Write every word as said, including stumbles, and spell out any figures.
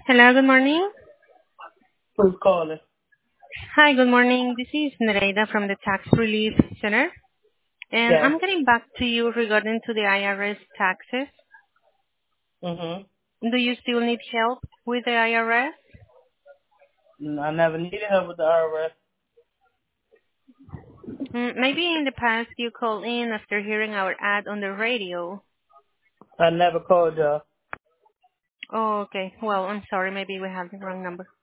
Hello, good morning. Who's calling? Hi, good morning. This is Nereida from the Tax Relief Center, and Yes. I'm getting back to you regarding to the I R S taxes. Mhm. Do you still need help with the I R S? I never needed help with the I R S. Mm, maybe in the past you called in after hearing our ad on the radio. I never called y'all. Oh, okay. Well, I'm sorry. Maybe we have the wrong number.